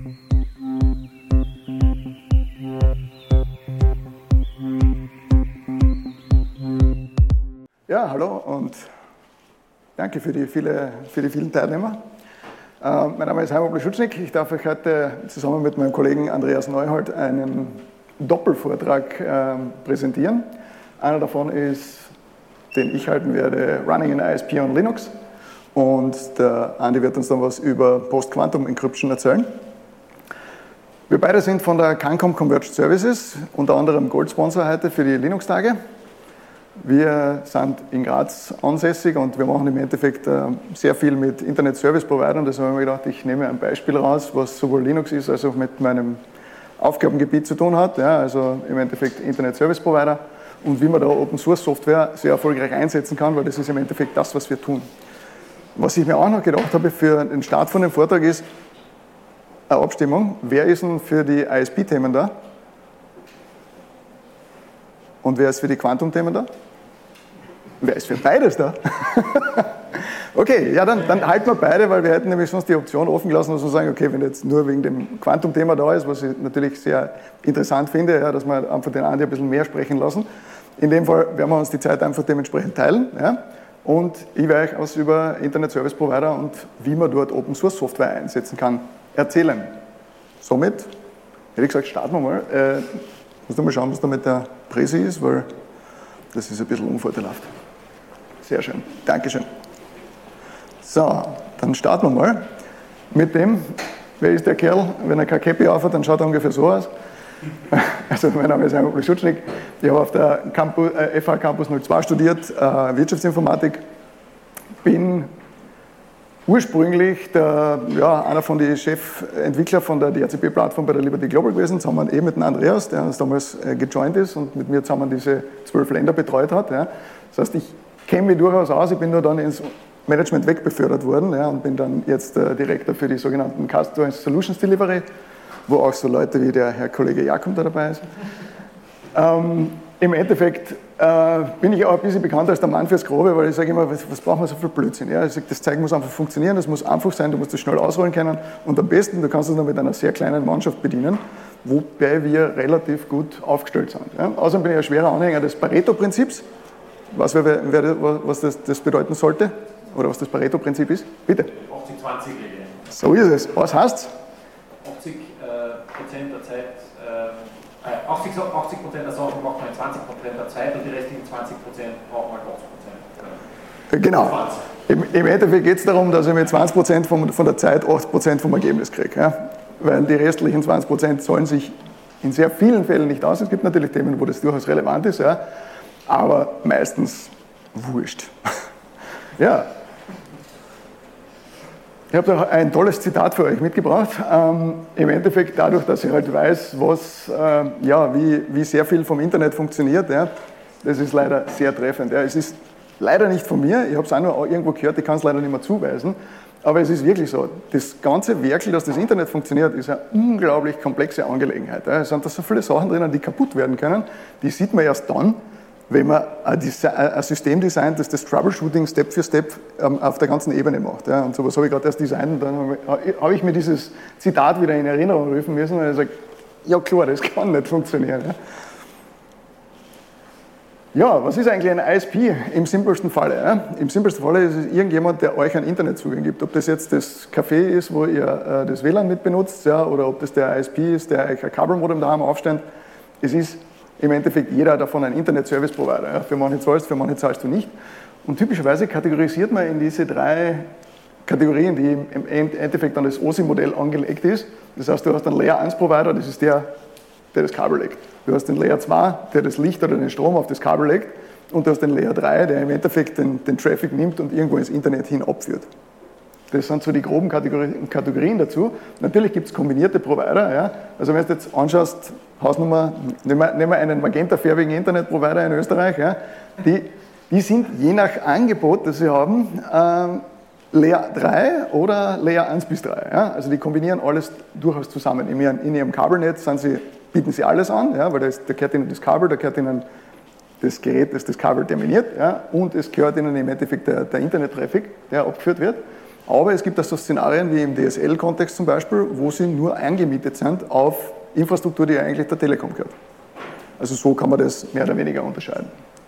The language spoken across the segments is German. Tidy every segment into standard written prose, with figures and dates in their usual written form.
Ja, hallo und danke für die vielen Teilnehmer. Mein Name ist Heimo Blaschutschnik. Ich darf euch heute zusammen mit meinem Kollegen Andreas Neuhold einen Doppelvortrag präsentieren. Einer davon ist, den ich halten werde, Running in ISP on Linux. Und der Andi wird uns dann was über Post-Quantum Encryption erzählen. Wir beide sind von der Cancom Converged Services, unter anderem Goldsponsor heute für die Linux-Tage. Wir sind in Graz ansässig und wir machen im Endeffekt sehr viel mit Internet-Service-Providern. Deshalb habe ich mir gedacht, ich nehme ein Beispiel raus, was sowohl Linux ist, als auch mit meinem Aufgabengebiet zu tun hat. Ja, also im Endeffekt Internet-Service-Provider und wie man da Open-Source-Software sehr erfolgreich einsetzen kann, weil das ist im Endeffekt das, was wir tun. Was ich mir auch noch gedacht habe für den Start von dem Vortrag ist eine Abstimmung. Wer ist denn für die ISP-Themen da? Und wer ist für die Quantum-Themen da? Wer ist für beides da? Okay, ja, dann halten wir beide, weil wir hätten nämlich sonst die Option offen gelassen, dass wir sagen, okay, wenn jetzt nur wegen dem Quantum-Thema da ist, was ich natürlich sehr interessant finde, ja, dass wir einfach den Andi ein bisschen mehr sprechen lassen. In dem Fall werden wir uns die Zeit einfach dementsprechend teilen. Ja, und ich werde euch was über Internet-Service-Provider und wie man dort Open-Source-Software einsetzen kann, erzählen. Somit, hätte ich gesagt, starten wir mal. Musst du mal schauen, was da mit der Präsi ist, weil das ist ein bisschen unvorteilhaft. Sehr schön, Dankeschön. So, dann starten wir mal mit dem, wer ist der Kerl? Wenn er kein Käppi aufhat, dann schaut er ungefähr so aus. Also mein Name ist Heimo Blaschutschnik, ich habe auf der FH Campus 02 studiert, Wirtschaftsinformatik, bin ursprünglich einer von den Chefentwicklern von der DHCP-Plattform bei der Liberty Global gewesen, zusammen mit dem Andreas, der uns damals gejoint ist und mit mir zusammen diese 12 Länder betreut hat. Ja. Das heißt, ich kenne mich durchaus aus, ich bin nur dann ins Management wegbefördert worden, ja, und bin dann jetzt Direktor für die sogenannten Customer Solutions Delivery, wo auch so Leute wie der Herr Kollege Jakob da dabei ist. Im Endeffekt bin ich auch ein bisschen bekannt als der Mann fürs Grobe, weil ich sage immer, was brauchen wir so viel Blödsinn? Ja? Ich sage, das Zeug muss einfach funktionieren, das muss einfach sein, du musst das schnell ausrollen können und am besten, du kannst es noch mit einer sehr kleinen Mannschaft bedienen, wobei wir relativ gut aufgestellt sind. Ja? Außerdem bin ich ein schwerer Anhänger des Pareto-Prinzips. Was das bedeuten sollte oder was das Pareto-Prinzip ist? Bitte. 80-20-Regel. So ist es. Was heißt? 80% der Zeit, 80% der Sachen macht man in 20% der Zeit und die restlichen 20% braucht man 80%. Genau. Im Endeffekt geht es darum, dass ich mit 20% von der Zeit 80% vom Ergebnis kriege. Ja? Weil die restlichen 20% zahlen sich in sehr vielen Fällen nicht aus. Es gibt natürlich Themen, wo das durchaus relevant ist, ja? Aber meistens wurscht. Ja. Ich habe da ein tolles Zitat für euch mitgebracht. Im Endeffekt dadurch, dass ich halt weiß, wie sehr viel vom Internet funktioniert, ja, das ist leider sehr treffend. Ja. Es ist leider nicht von mir, ich habe es auch nur irgendwo gehört, ich kann es leider nicht mehr zuweisen, aber es ist wirklich so, das ganze Werkel, dass das Internet funktioniert, ist eine unglaublich komplexe Angelegenheit. Ja. Es sind da so viele Sachen drinnen, die kaputt werden können, die sieht man erst dann, wenn man ein System designt, das das Troubleshooting Step für Step auf der ganzen Ebene macht. Ja. Und sowas habe ich gerade erst designt und dann habe ich mir dieses Zitat wieder in Erinnerung rufen müssen und ich sage, ja klar, das kann nicht funktionieren. Ja, was ist eigentlich ein ISP im simpelsten Falle? Ja? Im simpelsten Falle ist es irgendjemand, der euch einen Internetzugang gibt. Ob das jetzt das Café ist, wo ihr das WLAN mit benutzt, ja, oder ob das der ISP ist, der euch ein Kabelmodem daheim aufstellt. Es ist im Endeffekt jeder davon ein Internet-Service-Provider. Ja? Für manche zahlst du nicht. Und typischerweise kategorisiert man in diese 3 Kategorien, die im Endeffekt an das OSI-Modell angelegt ist. Das heißt, du hast einen Layer-1-Provider, das ist der das Kabel legt. Du hast den Layer 2, der das Licht oder den Strom auf das Kabel legt. Und du hast den Layer 3, der im Endeffekt den Traffic nimmt und irgendwo ins Internet hin abführt. Das sind so die groben Kategorien dazu. Natürlich gibt es kombinierte Provider. Ja. Also wenn du jetzt anschaust, Hausnummer, nehmen wir einen magentafärbigen Internetprovider in Österreich, ja, die sind je nach Angebot, das sie haben, Layer 3 oder Layer 1 bis 3. Ja. Also die kombinieren alles durchaus zusammen. In ihrem Kabelnetz bieten sie alles an, ja, weil da gehört ihnen das Kabel, da gehört ihnen das Gerät, das das Kabel terminiert, ja, und es gehört ihnen im Endeffekt der Internet-Traffic, der abgeführt wird. Aber es gibt auch so Szenarien wie im DSL-Kontext zum Beispiel, wo sie nur eingemietet sind auf Infrastruktur, die eigentlich der Telekom gehört. Also so kann man das mehr oder weniger unterscheiden.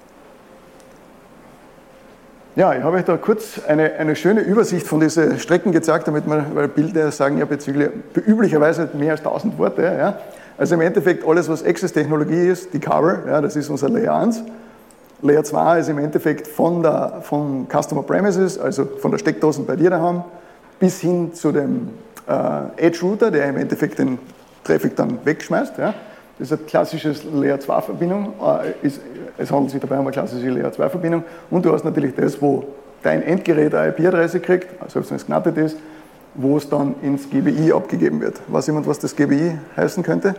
Ja, ich habe euch da kurz eine schöne Übersicht von diesen Strecken gezeigt, weil Bilder sagen ja üblicherweise mehr als 1000 Worte. Ja. Also im Endeffekt alles, was Access-Technologie ist, die Kabel, ja, das ist unser Layer 1. Layer 2 ist im Endeffekt von Customer Premises, also von der Steckdose bei dir daheim, bis hin zu dem Edge-Router, der im Endeffekt den Traffic dann wegschmeißt. Ja. Das ist eine klassische Layer 2 Verbindung. Es handelt sich dabei um eine klassische Layer 2 Verbindung. Und du hast natürlich das, wo dein Endgerät eine IP-Adresse kriegt, selbst wenn es genattet ist, wo es dann ins GBI abgegeben wird. Weiß jemand, was das GBI heißen könnte?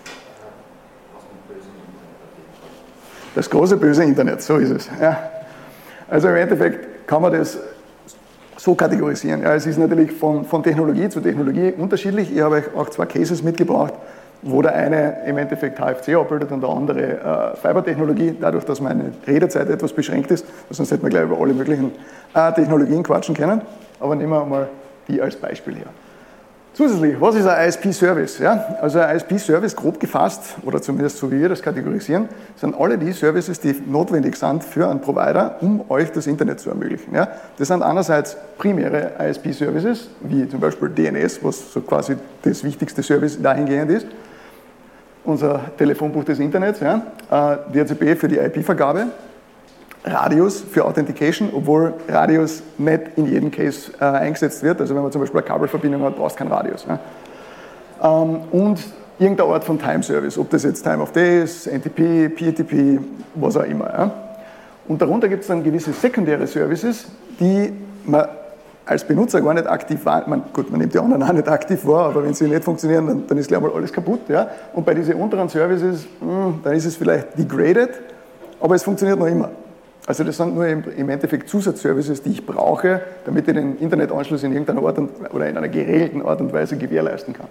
Das große böse Internet, so ist es. Ja. Also im Endeffekt kann man das so kategorisieren. Ja, es ist natürlich von Technologie zu Technologie unterschiedlich. Ich habe euch auch 2 Cases mitgebracht, wo der eine im Endeffekt HFC abbildet und der andere Fibertechnologie, dadurch, dass meine Redezeit etwas beschränkt ist, sonst hätten wir gleich über alle möglichen Technologien quatschen können, aber nehmen wir mal die als Beispiel her. Zusätzlich, was ist ein ISP-Service? Ja? Also ein ISP-Service, grob gefasst, oder zumindest so wie wir das kategorisieren, sind alle die Services, die notwendig sind für einen Provider, um euch das Internet zu ermöglichen. Ja? Das sind einerseits primäre ISP-Services, wie zum Beispiel DNS, was so quasi das wichtigste Service dahingehend ist, unser Telefonbuch des Internets, ja? DHCP für die IP-Vergabe, Radius für Authentication, obwohl Radius nicht in jedem Case eingesetzt wird. Also wenn man zum Beispiel eine Kabelverbindung hat, braucht es kein Radius. Ja? Und irgendeine Art von Time-Service, ob das jetzt Time of Day ist, NTP, PTP, was auch immer. Ja? Und darunter gibt es dann gewisse sekundäre Services, die man als Benutzer gar nicht aktiv wahrnimmt. Gut, man nimmt die anderen auch nicht aktiv wahr, aber wenn sie nicht funktionieren, dann ist gleich mal alles kaputt. Ja? Und bei diesen unteren Services, dann ist es vielleicht degraded, aber es funktioniert noch immer. Also das sind nur im Endeffekt Zusatzservices, die ich brauche, damit ich den Internetanschluss in irgendeiner Art oder in einer geregelten Art und Weise gewährleisten kann.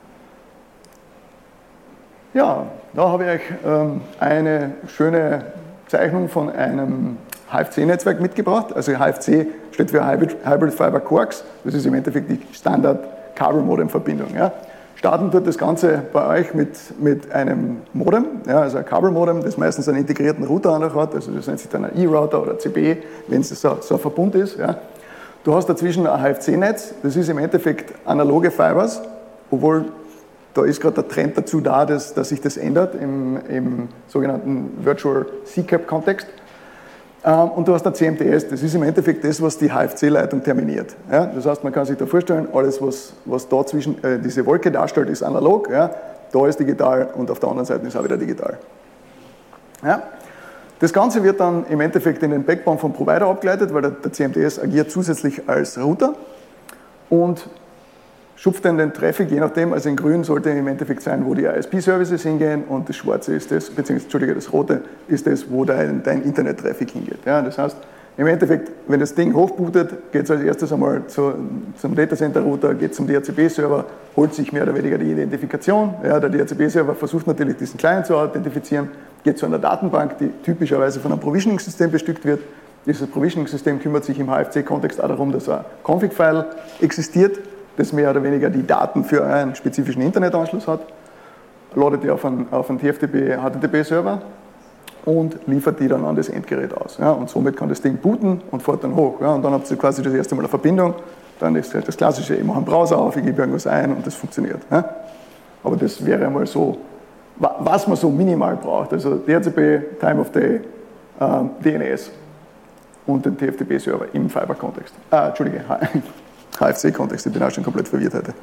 Ja, da habe ich euch eine schöne Zeichnung von einem HFC-Netzwerk mitgebracht. Also HFC steht für Hybrid Fiber Coax. Das ist im Endeffekt die Standard-Kabel-Modem-Verbindung. Ja. Starten tut das Ganze bei euch mit einem Modem, ja, also ein Kabelmodem, das meistens einen integrierten Router auch noch hat, also das nennt sich dann ein E-Router oder CB, wenn es so ein Verbund ist. Ja. Du hast dazwischen ein HFC-Netz, das ist im Endeffekt analoge Fibers, obwohl da ist gerade der Trend dazu da, dass sich das ändert im sogenannten Virtual CCAP-Kontext. Und du hast ein CMTS, das ist im Endeffekt das, was die HFC-Leitung terminiert. Ja? Das heißt, man kann sich da vorstellen, alles, was da zwischen diese Wolke darstellt, ist analog, ja? Da ist digital und auf der anderen Seite ist auch wieder digital. Ja? Das Ganze wird dann im Endeffekt in den Backbone vom Provider abgeleitet, weil der CMTS agiert zusätzlich als Router und schupft dann den Traffic, je nachdem, also in grün sollte im Endeffekt sein, wo die ISP-Services hingehen und das schwarze ist das, beziehungsweise das rote ist das, wo dein Internet-Traffic hingeht. Ja, das heißt, im Endeffekt, wenn das Ding hochbootet, geht es als erstes einmal zum Datacenter-Router, geht zum DHCP-Server, holt sich mehr oder weniger die Identifikation. Ja, der DHCP-Server versucht natürlich, diesen Client zu authentifizieren, geht zu einer Datenbank, die typischerweise von einem Provisioning-System bestückt wird. Dieses Provisioning-System kümmert sich im HFC-Kontext auch darum, dass ein Config-File existiert, das mehr oder weniger die Daten für einen spezifischen Internetanschluss hat, ladet die auf einen TFTP-HTTP-Server und liefert die dann an das Endgerät aus. Ja, und somit kann das Ding booten und fährt dann hoch. Ja, und dann habt ihr quasi das erste Mal eine Verbindung, dann ist halt das Klassische, ich mache einen Browser auf, ich gebe irgendwas ein und das funktioniert. Ja. Aber das wäre einmal so, was man so minimal braucht. Also DHCP, Time of Day, DNS und den TFTP-Server im Fiber-Kontext. Entschuldige, HFC-Kontext, ich bin auch schon komplett verwirrt heute.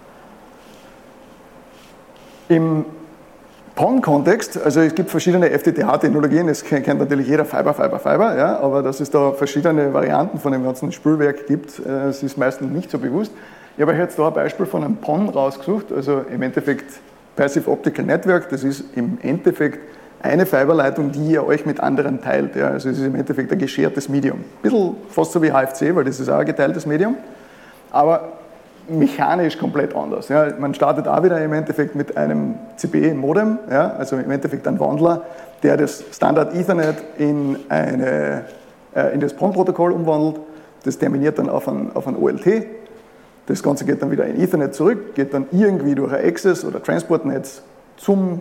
Im PON-Kontext, also es gibt verschiedene FTTH-Technologien, es kennt natürlich jeder Fiber, ja, aber dass es da verschiedene Varianten von dem ganzen Spülwerk gibt, es ist meistens nicht so bewusst. Ich habe euch jetzt da ein Beispiel von einem PON rausgesucht, also im Endeffekt Passive Optical Network, das ist im Endeffekt eine Fiberleitung, die ihr euch mit anderen teilt. Ja, also es ist im Endeffekt ein geschertes Medium. Ein bisschen fast so wie HFC, weil das ist auch ein geteiltes Medium. Aber mechanisch komplett anders. Ja. Man startet auch wieder im Endeffekt mit einem CPE-Modem, ja, also im Endeffekt ein Wandler, der das Standard Ethernet in das PON-Protokoll umwandelt. das terminiert dann auf ein OLT. Das Ganze geht dann wieder in Ethernet zurück, geht dann irgendwie durch ein Access- oder Transportnetz zum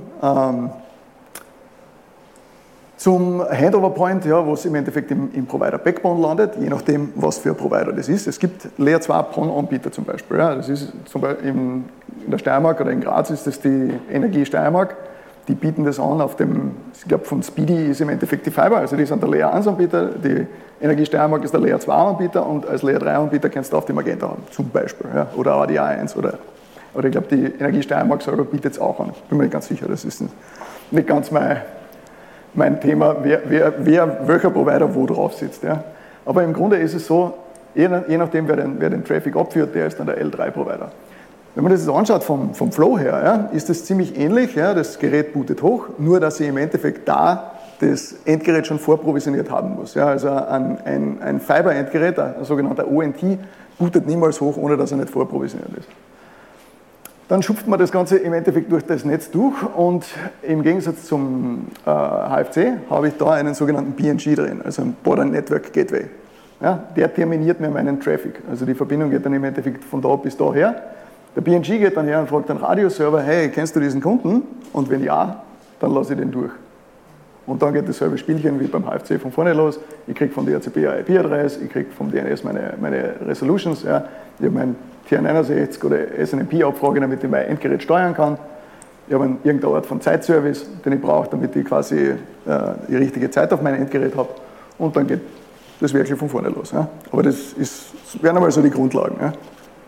Handover-Point, ja, wo es im Endeffekt im Provider-Backbone landet, je nachdem, was für ein Provider das ist. Es gibt Layer 2 PON-Anbieter zum Beispiel. Ja. Das ist zum Beispiel in der Steiermark oder in Graz ist das die Energie Steiermark. Die bieten das an auf dem, ich glaube von Speedy ist im Endeffekt die Fiber, also die sind der Layer 1 Anbieter, die Energie Steiermark ist der Layer 2 Anbieter und als Layer 3 Anbieter kannst du auf die Magenta haben, zum Beispiel, ja, oder ADA1 oder ich glaube die Energie Steiermark selber bietet es auch an, bin mir nicht ganz sicher, das ist nicht ganz mein Thema, welcher Provider wo drauf sitzt. Ja. Aber im Grunde ist es so, je nachdem wer den Traffic abführt, der ist dann der L3-Provider. Wenn man das jetzt anschaut vom Flow her, ja, ist das ziemlich ähnlich. Ja, das Gerät bootet hoch, nur dass ich im Endeffekt da das Endgerät schon vorprovisioniert haben muss. Ja, also ein Fiber-Endgerät, ein sogenannter ONT, bootet niemals hoch, ohne dass er nicht vorprovisioniert ist. Dann schupft man das Ganze im Endeffekt durch das Netz durch und im Gegensatz zum HFC habe ich da einen sogenannten BNG drin, also ein Border Network Gateway. Ja, der terminiert mir meinen Traffic. Also die Verbindung geht dann im Endeffekt von da bis daher. Der BNG geht dann her und fragt den Radioserver, hey, kennst du diesen Kunden? Und wenn ja, dann lasse ich den durch. Und dann geht dasselbe Spielchen wie beim HFC von vorne los. Ich kriege vom DHCP eine IP-Adresse, ich kriege vom DNS meine Resolutions. Ja. Ich habe mein TR69 oder SNMP-Abfrage, damit ich mein Endgerät steuern kann. Ich habe irgendeine Art von Zeitservice, den ich brauche, damit ich quasi die richtige Zeit auf mein Endgerät habe. Und dann geht das wirklich von vorne los. Ja. Aber das wären einmal so die Grundlagen. Ja.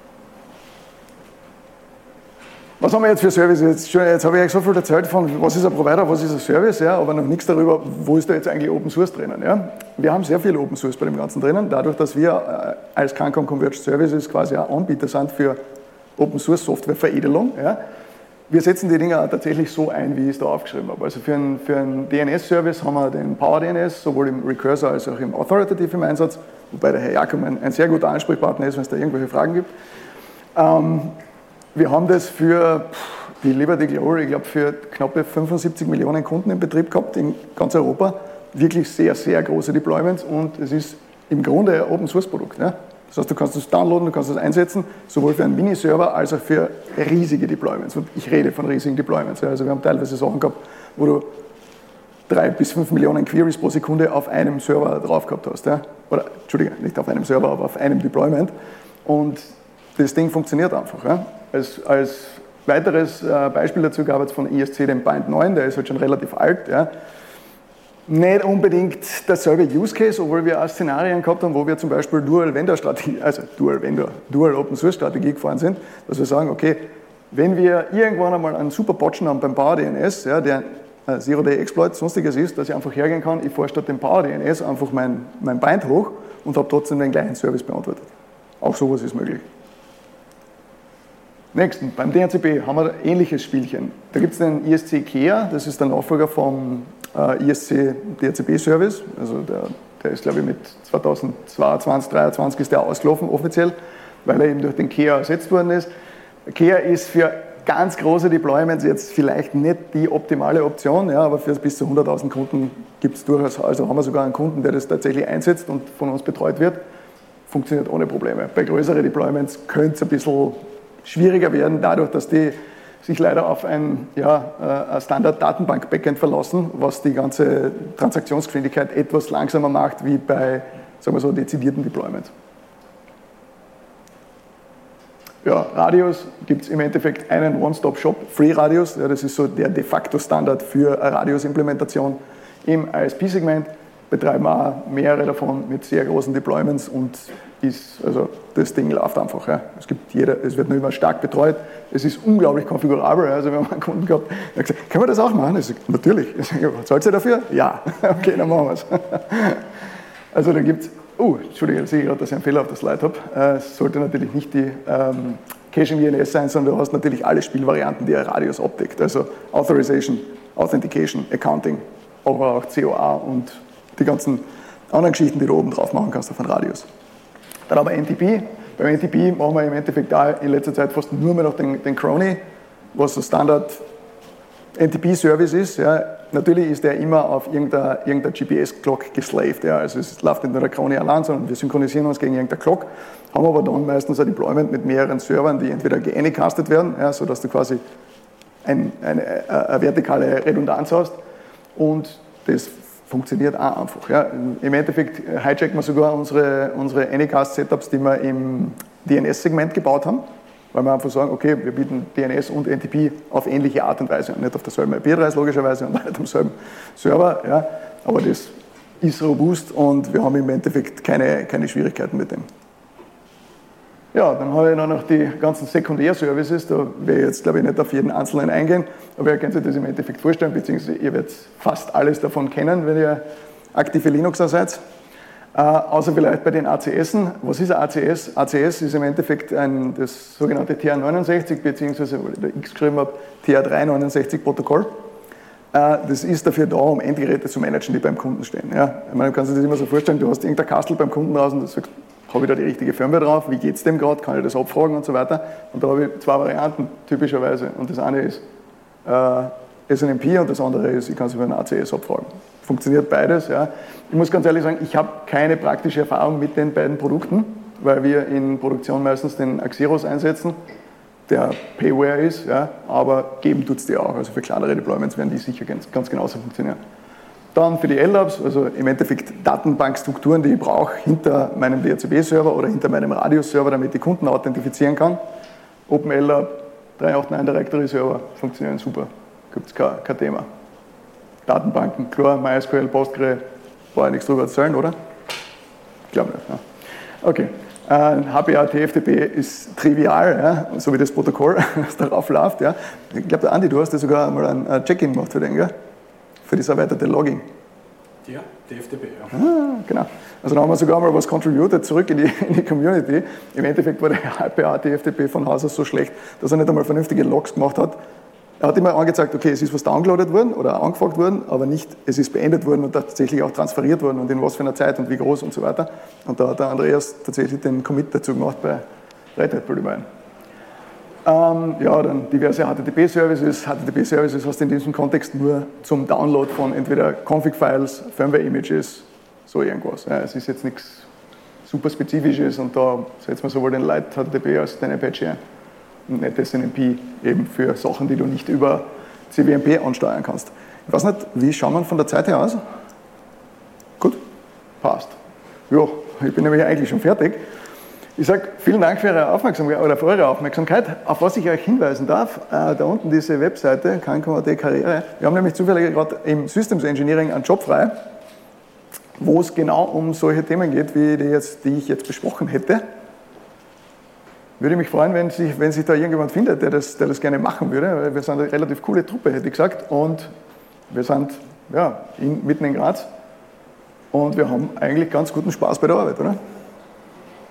Was haben wir jetzt für Services? Jetzt habe ich euch so viel erzählt von, was ist ein Provider, was ist ein Service, ja, aber noch nichts darüber, wo ist da jetzt eigentlich Open Source drinnen. Ja. Wir haben sehr viel Open Source bei dem Ganzen drinnen, dadurch, dass wir als Cancom Converged Services quasi ein Anbieter sind für Open Source Software Veredelung. Ja. Wir setzen die Dinge auch tatsächlich so ein, wie ich es da aufgeschrieben habe. Also für einen DNS-Service haben wir den Power DNS, sowohl im Recursor als auch im Authoritative im Einsatz, wobei der Herr Jakob ein sehr guter Ansprechpartner ist, wenn es da irgendwelche Fragen gibt. Wir haben das für die Liberty Glory, ich glaube, für knappe 75 Millionen Kunden in Betrieb gehabt in ganz Europa. Wirklich sehr, sehr große Deployments und es ist im Grunde ein Open-Source-Produkt. Ja? Das heißt, du kannst es downloaden, du kannst es einsetzen, sowohl für einen Miniserver als auch für riesige Deployments. Und ich rede von riesigen Deployments. Ja? Also wir haben teilweise Sachen gehabt, wo du 3 bis 5 Millionen Queries pro Sekunde auf einem Server drauf gehabt hast. Ja? Oder, Entschuldige, nicht auf einem Server, aber auf einem Deployment. Und das Ding funktioniert einfach. Ja? Als weiteres Beispiel dazu gab es von ESC den Bind 9, der ist halt schon relativ alt. Ja. Nicht unbedingt derselbe Use Case, obwohl wir auch Szenarien gehabt haben, wo wir zum Beispiel Dual-Vendor-Strategie, also Dual-Open-Source-Strategie gefahren sind, dass wir sagen, okay, wenn wir irgendwann einmal einen super Botchen haben beim Power DNS, ja, der Zero-Day-Exploit, sonstiges ist, dass ich einfach hergehen kann, ich fahre statt dem Power DNS einfach mein Bind hoch und habe trotzdem den gleichen Service beantwortet. Auch sowas ist möglich. Nächsten, beim DHCP haben wir ein ähnliches Spielchen. Da gibt es den ISC KEA, das ist der Nachfolger vom ISC DHCP-Service. Also der ist, glaube ich, mit 2022, 2023 ist der ausgelaufen offiziell, weil er eben durch den KEA ersetzt worden ist. KEA ist für ganz große Deployments jetzt vielleicht nicht die optimale Option, ja, aber für bis zu 100.000 Kunden gibt es durchaus, also haben wir sogar einen Kunden, der das tatsächlich einsetzt und von uns betreut wird. Funktioniert ohne Probleme. Bei größeren Deployments könnte es ein bisschen schwieriger werden, dadurch, dass die sich leider auf ein Standard-Datenbank-Backend verlassen, was die ganze Transaktionsgeschwindigkeit etwas langsamer macht, wie bei, sagen wir so, dezidierten Deployments. Ja, Radius gibt es im Endeffekt einen One-Stop-Shop, FreeRadius, ja, das ist so der de facto Standard für eine Radius-Implementation im ISP-Segment. Betreiben wir auch mehrere davon mit sehr großen Deployments und also das Ding läuft einfach. Ja. Es wird nur immer stark betreut, es ist unglaublich konfigurabel. Also wir haben einen Kunden gehabt, der hat gesagt, können wir das auch machen? Ich sage, natürlich. Zahlt ihr dafür? Ja. Okay, dann machen wir es. Also da gibt es, Entschuldige, da sehe ich gerade, dass ich einen Fehler auf der Slide habe. Es sollte natürlich nicht die Caching DNS sein, sondern du hast natürlich alle Spielvarianten, die ein Radius abdeckt. Also Authorization, Authentication, Accounting, aber auch COA und die ganzen anderen Geschichten, die du oben drauf machen kannst auf einen Radius. Dann haben wir NTP. Beim NTP machen wir im Endeffekt da in letzter Zeit fast nur mehr noch den Crony, was so Standard NTP-Service ist, ja, natürlich ist der immer auf irgendeiner GPS-Clock geslaved. Ja, also es läuft nicht nur der Krone allein, sondern wir synchronisieren uns gegen irgendeine Clock, haben aber dann meistens ein Deployment mit mehreren Servern, die entweder geanycastet werden, ja, sodass du quasi eine vertikale Redundanz hast, und das funktioniert auch einfach. Ja. Im Endeffekt hijacken wir sogar unsere Anycast-Setups, die wir im DNS-Segment gebaut haben, weil wir einfach sagen, okay, wir bieten DNS und NTP auf ähnliche Art und Weise, nicht auf derselben IP-Adresse logischerweise und nicht am selben Server, ja, aber das ist robust und wir haben im Endeffekt keine Schwierigkeiten mit dem. Ja, dann habe ich noch die ganzen Sekundärservices, da werde ich jetzt, glaube ich, nicht auf jeden einzelnen eingehen, aber ihr könnt euch das im Endeffekt vorstellen, beziehungsweise ihr werdet fast alles davon kennen, wenn ihr aktive Linuxer seid. Außer vielleicht bei den ACSen. Was ist ein ACS? ACS ist im Endeffekt das sogenannte TR69, beziehungsweise, weil ich da X geschrieben habe, TR369-Protokoll. Das ist dafür da, um Endgeräte zu managen, die beim Kunden stehen. Ja, ich meine, du kannst dir das immer so vorstellen, du hast irgendein Kastel beim Kunden raus und du sagst, habe ich da die richtige Firmware drauf, wie geht es dem gerade, kann ich das abfragen und so weiter. Und da habe ich zwei Varianten, typischerweise. Und das eine ist SNMP und das andere ist, ich kann es über einen ACS abfragen. Funktioniert beides. Ja. Ich muss ganz ehrlich sagen, ich habe keine praktische Erfahrung mit den beiden Produkten, weil wir in Produktion meistens den Axiros einsetzen, der Payware ist, ja, aber geben tut es die auch. Also für kleinere Deployments werden die sicher ganz genauso funktionieren. Dann für die LLabs, also im Endeffekt Datenbankstrukturen, die ich brauche hinter meinem DHCP-Server oder hinter meinem Radius-Server, damit ich Kunden authentifizieren kann. OpenLab, 389 Directory Server funktionieren super, gibt es kein Thema. Datenbanken, klar, MySQL, Postgre, brauche ich nichts drüber erzählen, oder? Ich glaube nicht. Ja. Okay. HPA, TFTP ist trivial, ja, so wie das Protokoll, das darauf läuft. Ja. Ich glaube, der Andi, du hast ja sogar mal ein Check-in gemacht für den, gell? Für das erweiterte Logging. Ja, TFTP, ja. Genau. Also da haben wir sogar mal was contributed zurück in die Community. Im Endeffekt war der HPA, TFTP von Haus aus so schlecht, dass er nicht einmal vernünftige Logs gemacht hat. Er hat immer angezeigt, okay, es ist was downloadet worden oder angefragt worden, aber nicht, es ist beendet worden und tatsächlich auch transferiert worden und in was für einer Zeit und wie groß und so weiter. Und da hat der Andreas tatsächlich den Commit dazu gemacht bei Red Hat Polymer. Ja, dann diverse HTTP-Services. HTTP-Services hast du in diesem Kontext nur zum Download von entweder Config-Files, Firmware-Images, so irgendwas. Ja, es ist jetzt nichts super Spezifisches und da setzen wir sowohl den Light HTTP als den Apache ein. Und nicht SNMP eben für Sachen, die du nicht über CWMP ansteuern kannst. Ich weiß nicht, wie schauen wir von der Zeit her aus? Gut? Passt. Ja, ich bin nämlich eigentlich schon fertig. Ich sage vielen Dank für eure Aufmerksamkeit. Auf was ich euch hinweisen darf, da unten diese Webseite, KNKD Karriere. Wir haben nämlich zufällig gerade im Systems Engineering einen Job frei, wo es genau um solche Themen geht, wie die ich jetzt besprochen hätte. Würde mich freuen, wenn sich da irgendjemand findet, der das gerne machen würde, weil wir sind eine relativ coole Truppe, hätte ich gesagt, und wir sind ja, mitten in Graz und wir haben eigentlich ganz guten Spaß bei der Arbeit, oder?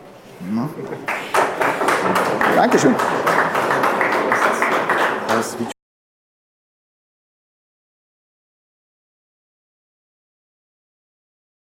Ja. Dankeschön.